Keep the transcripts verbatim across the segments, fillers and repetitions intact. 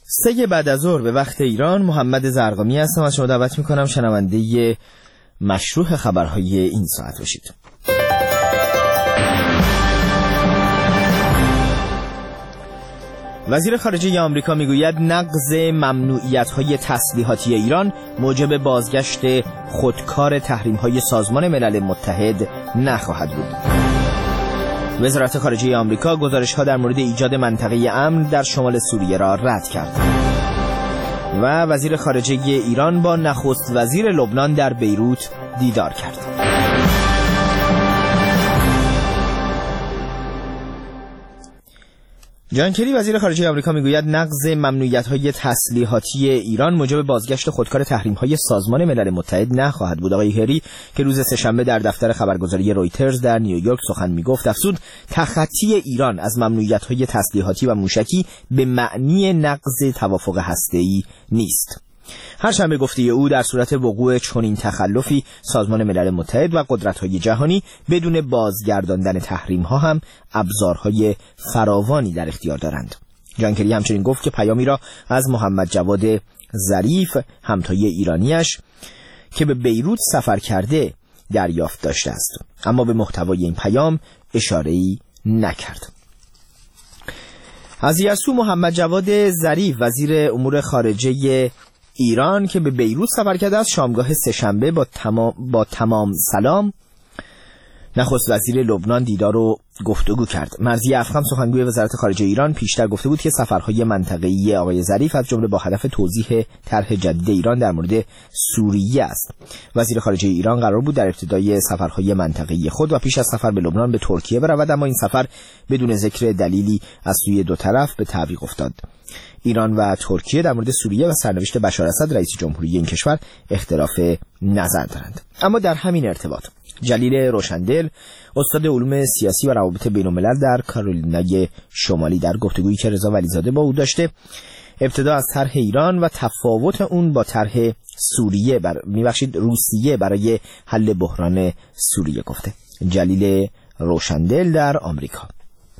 سه بعد از ظهر به وقت ایران، محمد زرقامی هستم. از شما دعوت میکنم شنونده مشروح خبرهای این ساعت باشید. وزیر خارجه آمریکا میگوید نقض ممنوعیت‌های تسلیحاتی ایران موجب بازگشت خودکار تحریم‌های سازمان ملل متحد نخواهد بود. وزارت خارجه آمریکا گزارش‌ها در مورد ایجاد منطقه امن در شمال سوریه را رد کرد. و وزیر خارجه ایران با نخست وزیر لبنان در بیروت دیدار کرد. جان کری وزیر خارجه آمریکا میگوید نقض ممنوعیت‌های تسلیحاتی ایران موجب بازگشت خودکار تحریم‌های سازمان ملل متحد نخواهد بود. آقای کری که روز سه‌شنبه در دفتر خبرگزاری رویترز در نیویورک سخن میگفت افزود تخطی ایران از ممنوعیت‌های تسلیحاتی و موشکی به معنی نقض توافق هسته‌ای نیست. هر شنبه گفته او در صورت وقوع چنین تخلفی سازمان ملل متحد و قدرت‌های جهانی بدون بازگرداندن تحریم‌ها هم ابزارهای فراوانی در اختیار دارند. جان کری همچنین گفت که پیامی را از محمد جواد ظریف همتای ایرانیش که به بیروت سفر کرده دریافت داشته است، اما به محتوای این پیام اشاره‌ای نکرد. از یسو محمد جواد ظریف وزیر امور خارجه ایران که به بیروت سفر کرده است شامگاه سه‌شنبه با تمام با تمام سلام نخست وزیر لبنان دیدار و گفتگو کرد. مرضی افخم سخنگوی وزارت خارجه ایران پیشتر گفته بود که سفرهای منطقه‌ای آقای ظریف از جمله با هدف توضیح طرح جدید ایران در مورد سوریه است. وزیر خارجه ایران قرار بود در ابتدای سفرهای منطقه‌ای خود و پیش از سفر به لبنان به ترکیه برود، اما این سفر بدون ذکر دلیلی از سوی دو طرف به تعویق افتاد. ایران و ترکیه در مورد سوریه و سرنوشت بشار اسد رئیس جمهوری این کشور اختلاف نظر دارند. اما در همین ارتباط جلیل روشندل استاد علوم سیاسی و روابط بین‌الملل در کارولینای شمالی در گفتگویی که رضا ولیزاده با او داشته ابتدا از طرح ایران و تفاوت اون با طرح سوریه بر میبخشید روسیه برای حل بحران سوریه گفته. جلیل روشندل در آمریکا.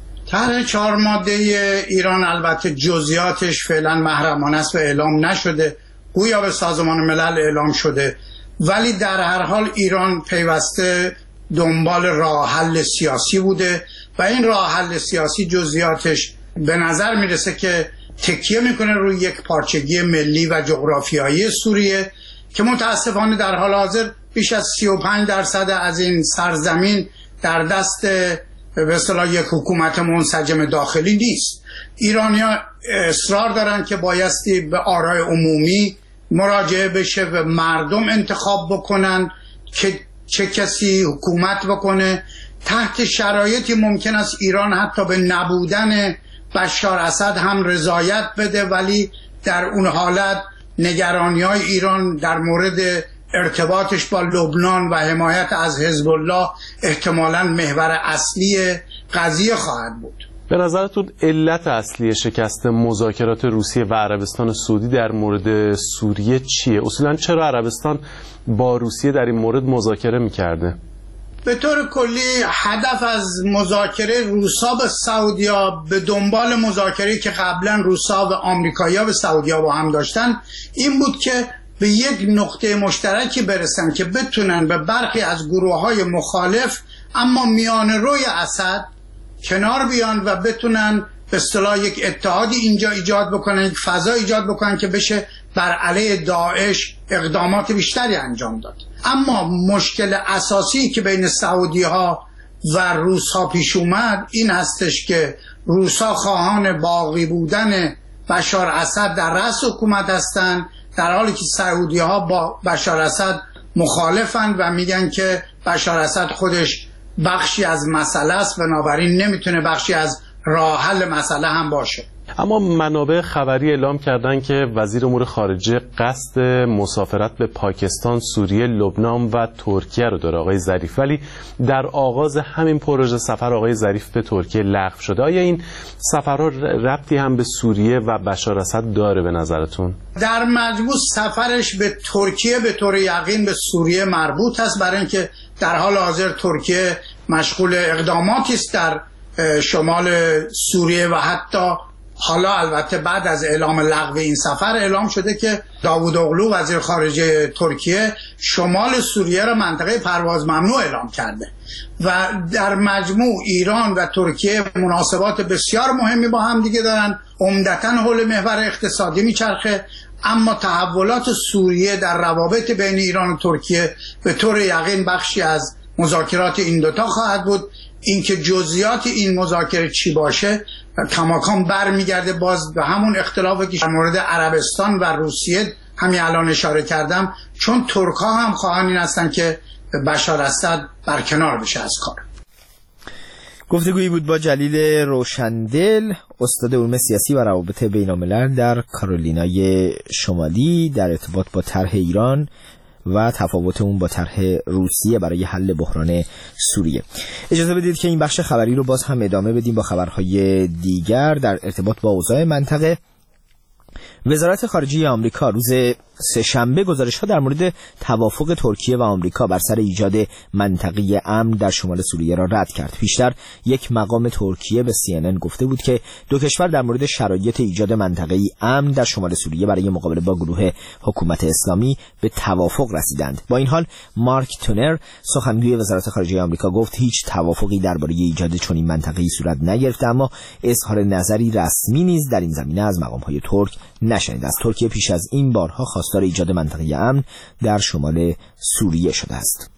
طرح چهار ماده ایران البته جزئیاتش فعلا محرمانه است و اعلام نشده، گویا به سازمان ملل اعلام شده، ولی در هر حال ایران پیوسته دنبال راه حل سیاسی بوده و این راه حل سیاسی جزئیاتش به نظر میرسه که تکیه میکنه روی یک پارچگی ملی و جغرافیایی سوریه که متاسفانه در حال حاضر بیش از سی و پنج درصد از این سرزمین در دست به اصطلاح یک حکومت منسجم داخلی نیست. ایرانی‌ها اصرار دارن که بایستی به آرای عمومی مراجعه بشه و مردم انتخاب بکنن که چه کسی حکومت بکنه. تحت شرایطی ممکن است ایران حتی به نبودن بشار اسد هم رضایت بده، ولی در اون حالت نگرانی‌های ایران در مورد ارتباطش با لبنان و حمایت از حزب الله احتمالاً محور اصلی قضیه خواهد بود. به نظرتون علت اصلی شکست مذاکرات روسیه و عربستان سعودی در مورد سوریه چیه؟ اصولاً چرا عربستان با روسیه در این مورد مذاکره می‌کرده؟ به طور کلی هدف از مذاکره روسا به سعودیا به دنبال مذاکره‌ای که قبلا روسا و آمریکایی‌ها به سعودیا با هم داشتن این بود که به یک نقطه مشترکی برسن که بتونن به برخی از گروه‌های مخالف اما میان روی اسد کنار بیان و بتونن به اصطلاح یک اتحادی اینجا ایجاد بکنن، یک فضا ایجاد بکنن که بشه بر علیه داعش اقدامات بیشتری انجام داد. اما مشکل اساسی که بین سعودی‌ها و روس‌ها پیش اومد این هستش که روس‌ها خواهان باقی بودن بشار اسد در رأس حکومت هستند، در حالی که سعودی‌ها با بشار اسد مخالفند و میگن که بشار اسد خودش بخشی از مسئله است، بنابراین نمیتونه بخشی از راه حل مسئله هم باشه. اما منابع خبری اعلام کردن که وزیر امور خارجه قصد مسافرت به پاکستان، سوریه، لبنان و ترکیه رو داره آقای ظریف، ولی در آغاز همین پروژه سفر آقای ظریف به ترکیه لغو شده. آیا این سفرها ربطی هم به سوریه و بشار اسد داره به نظرتون؟ در مجموع سفرش به ترکیه به طور یقین به سوریه مربوط است، برای اینکه در حال حاضر ترکیه مشغول اقداماتی است در شمال سوریه و حتی حالا البته بعد از اعلام لغو این سفر اعلام شده که داوود اغلو وزیر خارجه ترکیه شمال سوریه را منطقه پرواز ممنوع اعلام کرده و در مجموع ایران و ترکیه مناسبات بسیار مهمی با هم دیگه دارن، عمدتاً حول محور اقتصادی میچرخه، اما تحولات سوریه در روابط بین ایران و ترکیه به طور یقین بخشی از مذاکرات این دوتا خواهد بود. اینکه جزئیات این مذاکره چی باشه کماکان برمیگرده باز به همون اختلافی که در مورد عربستان و روسیه همین الان اشاره کردم، چون ترک‌ها هم خواهان این هستن که بشار اسد برکنار بشه از کار. گفتگویی بود با جلیل روشندل، استاد علوم سیاسی و روابط بین‌الملل در کارولینای شمالی، در ارتباط با طرح ایران و تفاوت اون با طرح روسیه برای حل بحران سوریه. اجازه بدید که این بخش خبری رو باز هم ادامه بدیم با خبرهای دیگر در ارتباط با اوضاع منطقه. وزارت خارجه آمریکا روز سه‌شنبه گزارش‌ها در مورد توافق ترکیه و آمریکا بر سر ایجاد منطقه امن در شمال سوریه را رد کرد. پیشتر یک مقام ترکیه به سی ان ان گفته بود که دو کشور در مورد شرایط ایجاد منطقه امن در شمال سوریه برای مقابله با گروه حکومت اسلامی به توافق رسیدند. با این حال مارک تونر سخنگوی وزارت خارجه آمریکا گفت هیچ توافقی درباره ایجاد چنین منطقه‌ای صورت نگرفته، اما اظهار نظری رسمی نیز در این زمینه از مقام‌های ترک نشنید. از ترکیه پیش از این بارها خواستار ایجاد منطقه امن در شمال سوریه شده است.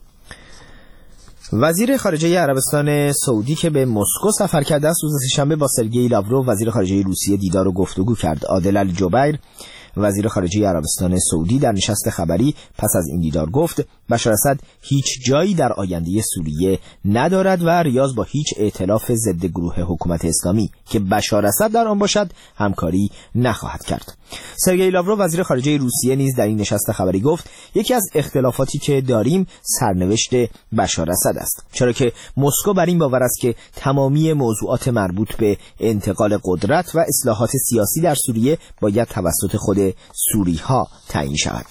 وزیر خارجه عربستان سعودی که به مسکو سفر کرده است روز سه‌شنبه با سرگئی لاوروف وزیر خارجه روسیه دیدار و گفتگو کرد. عادل الجبیر وزیر خارجه عربستان سعودی در نشست خبری پس از این دیدار گفت بشار اسد هیچ جایی در آینده سوریه ندارد و ریاض با هیچ ائتلاف ضد گروه حکومت اسلامی که بشار اسد در آن باشد همکاری نخواهد کرد. سرگئی لاوروف وزیر خارجه روسیه نیز در این نشست خبری گفت یکی از اختلافاتی که داریم سرنوشت بشار اسد است، چرا که مسکو بر این باور است که تمامی موضوعات مربوط به انتقال قدرت و اصلاحات سیاسی در سوریه باید توسط خود سوری‌ها تعیین شود.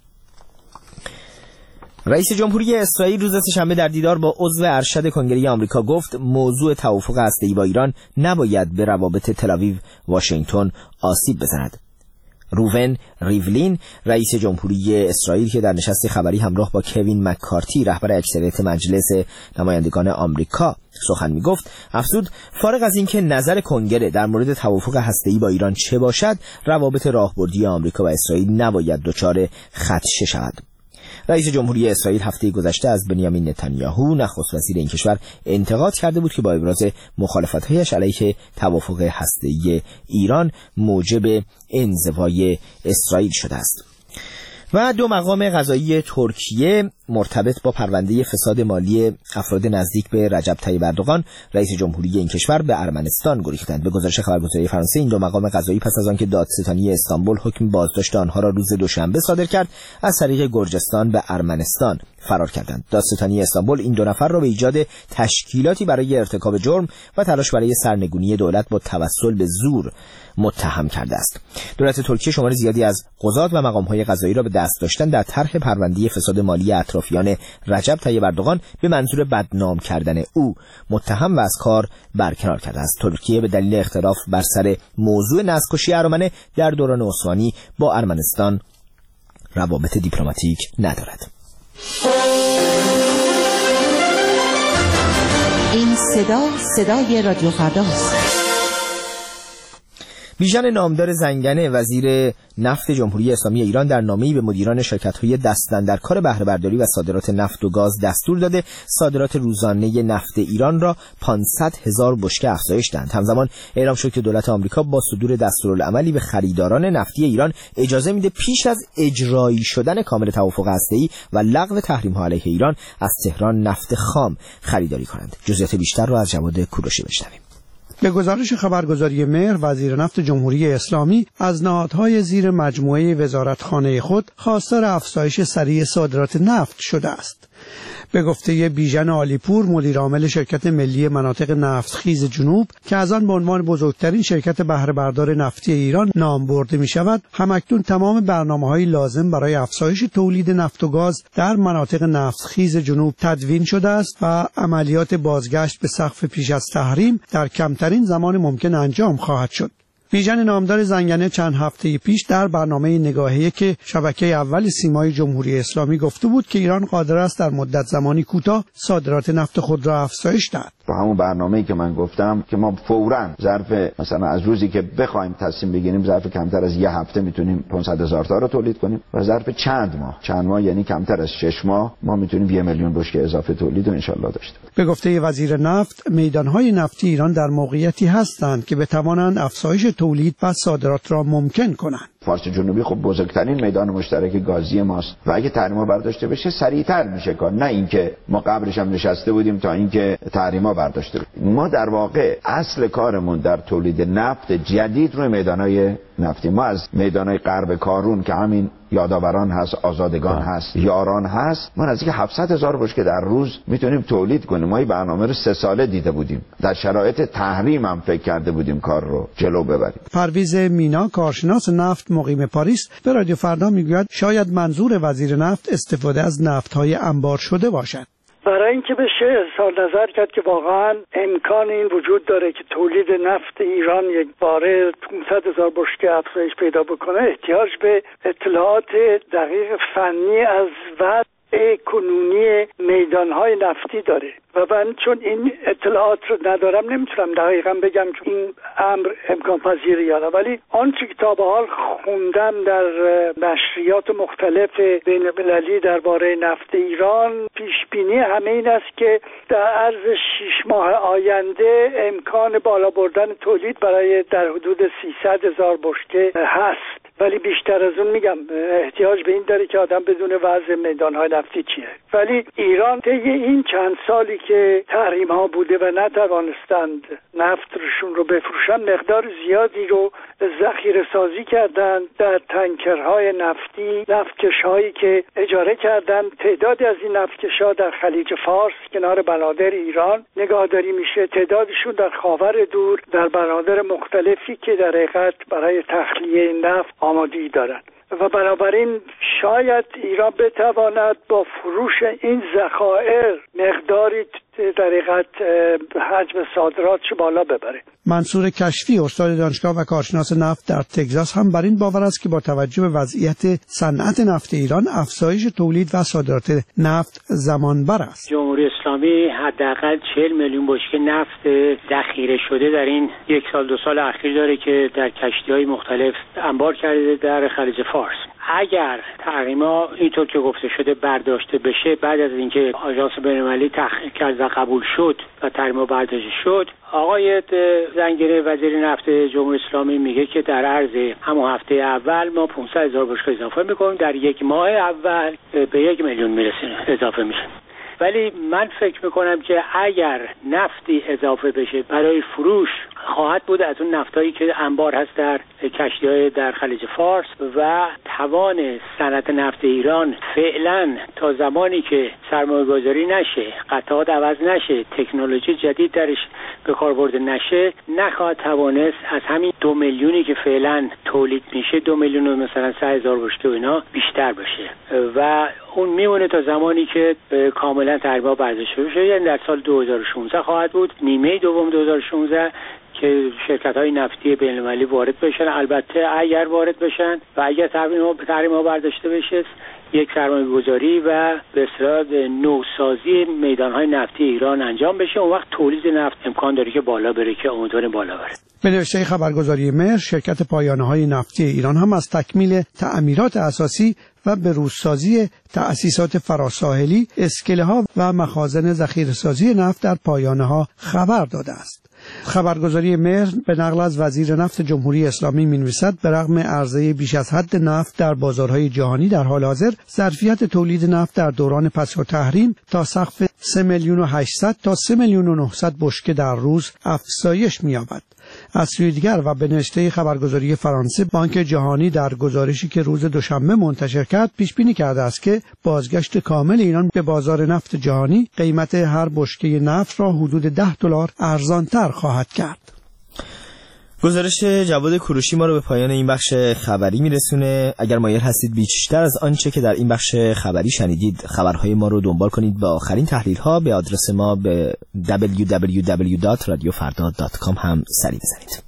رئیس جمهوری اسرائیل روز سه‌شنبه در دیدار با عضو ارشد کنگره آمریکا گفت موضوع توافق هسته‌ای با ایران نباید به روابط تل‌آویو واشنگتن آسیب بزند. روون ریولین رئیس جمهوری اسرائیل که در نشست خبری همراه با کوین مککارتی رهبر اکثریت مجلس نمایندگان آمریکا سخن می‌گفت افزود فارغ از اینکه نظر کنگره در مورد توافق هسته‌ای با ایران چه باشد، روابط راهبردی آمریکا و اسرائیل نباید دچار خدشه شود. رئیس جمهوری اسرائیل هفته گذشته از بنیامین نتانیاهو نخست وزیر این کشور انتقاد کرده بود که با ابراز مخالفت‌هایش علیه توافق هسته‌ای ایران موجب انزوای اسرائیل شده است. و دو مقام قضایی ترکیه مرتبط با پرونده فساد مالی افراد نزدیک به رجب طیب اردوغان رئیس جمهوری این کشور به ارمنستان گریختند. به گزارش خبرگزاری فرانسه این دو مقام قضایی پس از آنکه دادستانی استانبول حکم بازداشت آنها را روز دوشنبه صادر کرد از طریق گرجستان به ارمنستان فرار کردند. دادستانی استانبول این دو نفر را به ایجاد تشکیلاتی برای ارتکاب جرم و تلاش برای سرنگونی دولت با توسل به زور متهم کرده است. دولت ترکیه شمار زیادی از قضات و مقام‌های قضایی را به دست داشتن در طرح پرونده فساد مالی اطرافیان رجب طیب اردوغان به منظور بدنام کردن او متهم و از کار برکنار کرده است. ترکیه به دلیل اختلاف بر سر موضوع نسل‌کشی ارمنه در دوران عثمانی با ارمنستان روابط دیپلماتیک ندارد. این صدا صدای رادیو فرداست. بیژن نامدار زنگنه وزیر نفت جمهوری اسلامی ایران در نامه‌ای به مدیران شرکت‌های دستن در کار بهره برداری و صادرات نفت و گاز دستور داده صادرات روزانه نفت ایران را پانصد هزار بشکه افزایش دهند. همزمان اعلام شد که دولت آمریکا با صدور دستورالعملی به خریداران نفتی ایران اجازه میده پیش از اجرایی شدن کامل توافق هسته‌ای و لغو تحریم‌ها علیه ایران از تهران نفت خام خریداری کنند. جزئیات بیشتر را از جواد کوروشی بشنویم. به گزارش خبرگزاری مهر، وزیر نفت جمهوری اسلامی از نهادهای زیر مجموعه وزارتخانه خود خواستار افزایش سریع صادرات نفت شده است. به گفته بیژن عالیپور مدیر عامل شرکت ملی مناطق نفتخیز جنوب که از آن به عنوان بزرگترین شرکت بهره بردار نفتی ایران نام برده می شود، همکنون تمام برنامه‌های لازم برای افزایش تولید نفت و گاز در مناطق نفتخیز جنوب تدوین شده است و عملیات بازگشت به سقف پیش از تحریم در کمترین زمان ممکن انجام خواهد شد. بیژن نامدار زنگنه چند هفته پیش در برنامه نگاهی که شبکه اول سیمای جمهوری اسلامی گفته بود که ایران قادر است در مدت زمانی کوتاه صادرات نفت خود را افزایش دهد. با همون برنامه‌ای که من گفتم که ما فوراً ظرف مثلا از روزی که بخوایم تصمیم بگیریم ظرف کمتر از یه هفته میتونیم پانصد هزار تا رو تولید کنیم و ظرف چند ماه چند ماه یعنی کمتر از شش ماه ما میتونیم یه میلیون بشکه اضافه تولید رو انشالله داشته باشیم. به گفته وزیر نفت، میدانهای نفتی ایران در موقعیتی هستند که بتوانند افزایش تولید و صادرات را ممکن کنند. فارس جنوبی خب بزرگترین میدان مشترک گازی ماست و اگه تحریما برداشته بشه سریعتر میشه کار، نه اینکه ما قبلش هم نشسته بودیم تا اینکه تحریما برداشته بشه. ما در واقع اصل کارمون در تولید نفت جدید روی میدانهای نفتی. ما از میدانهای غرب کارون که همین یادآوران هست، آزادگان هست، یاران هست، ما نزدیک هفتصد هزار بشکه در روز میتونیم تولید کنیم. ما این برنامه رو سه ساله دیده بودیم، در شرایط تحریم هم فکر کرده بودیم کار رو جلو ببریم. پرویز مینا، کارشناس نفت مقیم پاریس، به رادیو فردا میگوید شاید منظور وزیر نفت استفاده از نفت‌های انبار شده باشد. برای اینکه بشه اظهار نظر کرد که واقعا امکان این وجود داره که تولید نفت ایران یک باره پانصد هزار بشکه افزایش پیدا بکنه، احتیاج به اطلاعات دقیق فنی از وضع کنونی میدانهای نفتی داره و من چون این اطلاعات رو ندارم نمیتونم دقیقا بگم که این امر امکان پذیره یا نه، ولی آنچه که تا به حال خوندم در نشریات مختلف بین المللی درباره نفت ایران، پیش بینی همه این است که در عرض شش ماه آینده امکان بالا بردن تولید برای در حدود سیصد هزار بشکه هست، ولی بیشتر از اون میگم احتیاج به این داره که آدم بدون وضع میدانهای نفتی چیه. ولی ایران طی این چند سالی که تحریم ها بوده و نتوانستند نفتشون رو بفروشن، مقدار زیادی رو ذخیره سازی کردن در تانکرهای نفتی، نفتکش هایی که اجاره کردن. تعدادی از این نفتکش ها در خلیج فارس کنار بنادر ایران نگهداری میشه، تعدادشون در خاور دور در بنادر مختلفی که در حقیقت برای تخلیه نفت آمادگی دارند و بنابراین شاید ایران بتواند با فروش این ذخایر مقداری در حقیقت حجم صادراتش بالا ببره. منصور کشفی، استاد دانشگاه و کارشناس نفت در تگزاس، هم بر این باور است که با توجه به وضعیت صنعت نفت ایران افزایش تولید و صادرات نفت زمانبر است. جمهوری اسلامی حداقل چهل میلیون بشکه نفت ذخیره شده در این یک سال دو سال اخیر داره که در کشتی‌های مختلف انبار کرده در خلیج فارس. اگر تحریما اینطور که گفته شده برداشته بشه، بعد از اینکه آژانس بین‌المللی تحقیق کرد و قبول شد و تحریما برداشته شد، آقای زنگنه وزیر نفت جمهوری اسلامی میگه که در عرض همون هفته اول ما پانصد هزار بشکه اضافه میکنیم، در یک ماه اول به یک میلیون میرسیم اضافه میشه. ولی من فکر میکنم که اگر نفتی اضافه بشه برای فروش، خواهد بود از اون نفتایی که انبار هست در کشتی‌های در خلیج فارس و توان صنعت نفت ایران فعلا تا زمانی که سرمایه‌گذاری نشه، قطعات عوض نشه، تکنولوژی جدید درش به کار برده نشه، نخواهد توانست از همین دو میلیونی که فعلا تولید میشه، دو میلیون و مثلا سه هزار بشکه و اینا بیشتر بشه و اون میمونه تا زمانی که کاملا تحریما برداشته بشه، یعنی در سال دو هزار و شانزده خواهد بود، نیمه دوم دو هزار و شانزده که شرکت‌های نفتی بین‌المللی وارد بشن. البته اگر وارد بشن و اگر تحریما برداشته بشه، یک سرمایه‌گذاری و به اصطلاح نوسازی میدان‌های نفتی ایران انجام بشه، اون وقت تولید نفت امکان داره که بالا بره، که امیدواریم بالا بره. به نوشته خبرگزاری مهر، شرکت پایانه‌های نفتی ایران هم از تکمیل تعمیرات اساسی و بروزسازی تأسیسات فراساحلی، اسکله‌ها و مخازن ذخیره‌سازی نفت در پایانه‌ها خبر داده است. خبرگزاری مهر به نقل از وزیر نفت جمهوری اسلامی می‌نویسد به رغم عرضه بیش از حد نفت در بازارهای جهانی در حال حاضر، ظرفیت تولید نفت در دوران پس از تحریم تا سقف سه میلیون و هشتصد تا سه میلیون و نهصد بشکه در روز افزایش می‌یابد. از سوی دیگر و به نشته خبرگزاری فرانسه، بانک جهانی در گزارشی که روز دوشنبه منتشر کرد پیش بینی کرده است که بازگشت کامل ایران به بازار نفت جهانی قیمت هر بشکه نفت را حدود ده دلار ارزان‌تر خواهد کرد. گزارش جواد کوروشی ما رو به پایان این بخش خبری میرسونه. اگر مایل هستید بیشتر از آنچه که در این بخش خبری شنیدید خبرهای ما رو دنبال کنید با آخرین تحلیل ها، به آدرس ما به دبلیو دبلیو دبلیو دات رادیو فردا دات کام هم سری بزنید.